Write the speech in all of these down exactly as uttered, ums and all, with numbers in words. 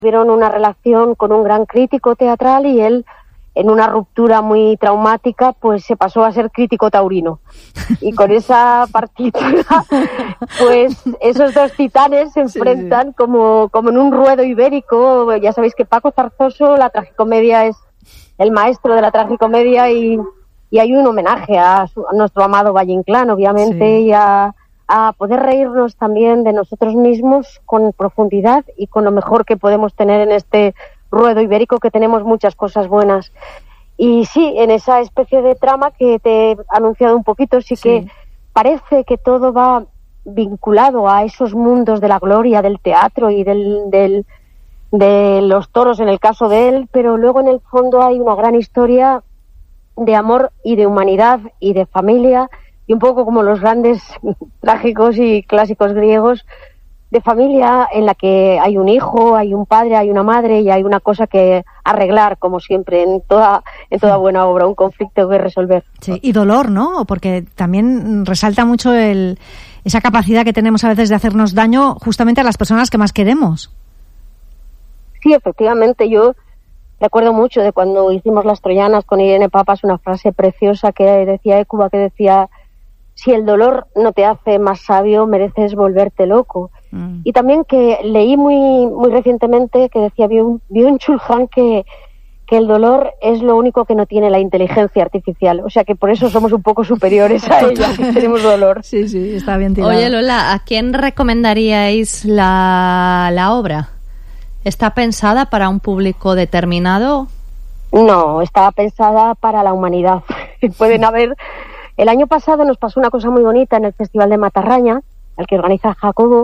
tuvieron una relación con un gran crítico teatral y él, en una ruptura muy traumática, pues se pasó a ser crítico taurino. Y con esa partitura, pues esos dos titanes se enfrentan sí, sí. Como, como en un ruedo ibérico. Ya sabéis que Paco Zarzoso, la tragicomedia, es el maestro de la tragicomedia y, y hay un homenaje a, su, a nuestro amado Valle Inclán, obviamente, sí. y a, a poder reírnos también de nosotros mismos con profundidad y con lo mejor que podemos tener en este ruedo ibérico, que tenemos muchas cosas buenas. Y sí, en esa especie de trama que te he anunciado un poquito, sí, sí. que parece que todo va vinculado a esos mundos de la gloria del teatro y del, del de los toros en el caso de él, pero luego en el fondo hay una gran historia de amor y de humanidad y de familia, y un poco como los grandes trágicos y clásicos griegos, de familia en la que hay un hijo, hay un padre, hay una madre y hay una cosa que arreglar, como siempre, en toda en toda buena obra, un conflicto que resolver. Sí, y dolor, ¿no? Porque también resalta mucho el, esa capacidad que tenemos a veces de hacernos daño justamente a las personas que más queremos. Sí, efectivamente, yo recuerdo mucho de cuando hicimos Las Troyanas con Irene Papas, una frase preciosa que decía Écuba, que decía: si el dolor no te hace más sabio, mereces volverte loco. Mm. Y también que leí muy muy recientemente que decía Byung-Chul Han que, que el dolor es lo único que no tiene la inteligencia artificial. O sea que por eso somos un poco superiores a ella, que tenemos dolor. Sí, sí, está bien tirado. Oye, Lola, ¿a quién recomendaríais la, la obra? ¿Está pensada para un público determinado? No, está pensada para la humanidad. Pueden haber... El año pasado nos pasó una cosa muy bonita en el Festival de Matarraña, al que organiza Jacobo,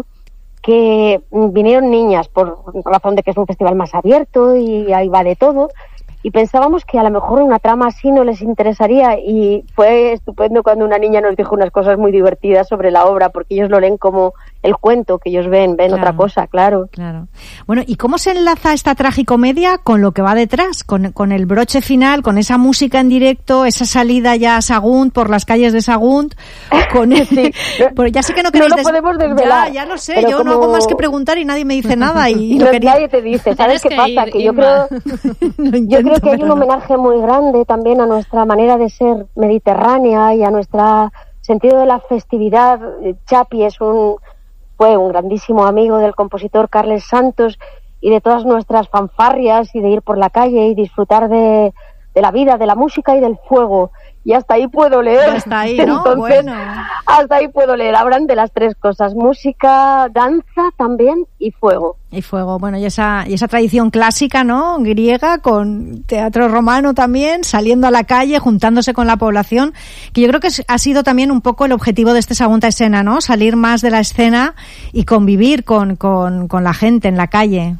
que vinieron niñas por razón de que es un festival más abierto y ahí va de todo, y pensábamos que a lo mejor una trama así no les interesaría, y fue estupendo cuando una niña nos dijo unas cosas muy divertidas sobre la obra, porque ellos lo leen como el cuento que ellos ven, ven claro, otra cosa, claro. Claro. Bueno, ¿y cómo se enlaza esta tragicomedia con lo que va detrás? Con, con el broche final, con esa música en directo, esa salida ya a Sagunt, por las calles de Sagunt, con el... sí. Pues ya sé que no queréis... No lo podemos desvelar. Ya, ya lo sé, yo como... no hago más que preguntar y nadie me dice nada. Y no, lo quería... Nadie te dice, ¿sabes qué pasa? Ir, que yo Inma. creo, yo creo que hay un homenaje muy grande también a nuestra manera de ser mediterránea y a nuestro sentido de la festividad. Chapi es un... fue un grandísimo amigo del compositor Carles Santos y de todas nuestras fanfarrias y de ir por la calle y disfrutar de, de la vida, de la música y del fuego. Y hasta ahí puedo leer. Hasta ahí, ¿no? Entonces, bueno. Hasta ahí puedo leer. Hablan de las tres cosas: música, danza también y fuego. Y fuego, bueno, y esa, y esa tradición clásica, ¿no? Griega, con teatro romano también, saliendo a la calle, juntándose con la población, que yo creo que ha sido también un poco el objetivo de esta segunda escena, ¿no? Salir más de la escena y convivir con, con, con la gente en la calle.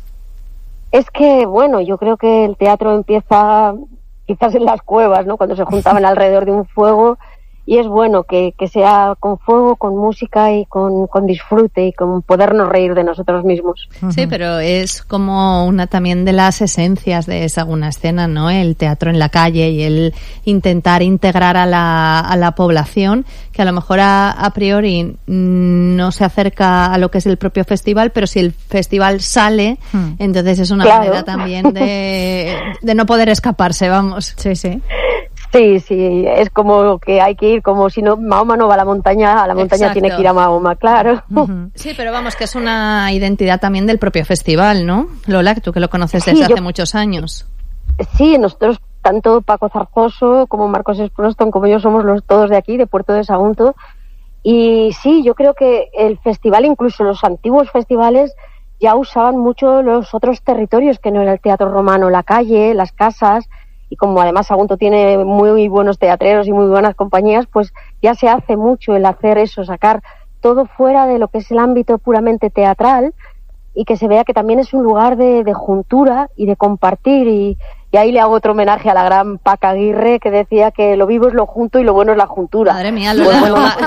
Es que, bueno, yo creo que el teatro empieza quizás en las cuevas, ¿no? Cuando se juntaban alrededor de un fuego, y es bueno que, que sea con fuego, con música y con, con disfrute y con podernos reír de nosotros mismos. Sí, pero es como una también de las esencias de esa segunda escena, ¿no? El teatro en la calle y el intentar integrar a la, a la población, que a lo mejor a, a priori no se acerca a lo que es el propio festival, pero si el festival sale, hmm. entonces es una claro. manera también de, de no poder escaparse, vamos. Sí, sí. Sí, sí, es como que hay que ir, como si no, Mahoma no va a la montaña, a la montaña Exacto. tiene que ir a Mahoma, claro. Uh-huh. Sí, pero vamos, que es una identidad también del propio festival, ¿no? Lola, tú que lo conoces desde sí, hace yo, muchos años. Sí, nosotros, tanto Paco Zarzoso como Marcos Sproston, como yo, somos los todos de aquí, de Puerto de Sagunto, y sí, yo creo que el festival, incluso los antiguos festivales, ya usaban mucho los otros territorios que no era el teatro romano, la calle, las casas. Y como además Sagunto tiene muy buenos teatreros y muy buenas compañías, pues ya se hace mucho el hacer eso, sacar todo fuera de lo que es el ámbito puramente teatral y que se vea que también es un lugar de, de juntura y de compartir. Y, y ahí le hago otro homenaje a la gran Paca Aguirre, que decía que lo vivo es lo junto y lo bueno es la juntura. Madre mía, Lola, bueno, bueno.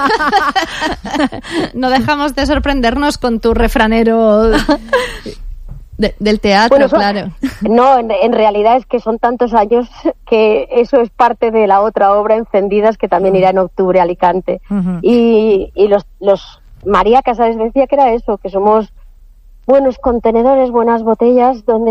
No dejamos de sorprendernos con tu refranero... De, del teatro, bueno, son, claro. No, en, en realidad es que son tantos años que eso es parte de la otra obra, Encendidas, que también irá en octubre a Alicante. Uh-huh. Y, y los, los María Casares decía que era eso, que somos buenos contenedores, buenas botellas donde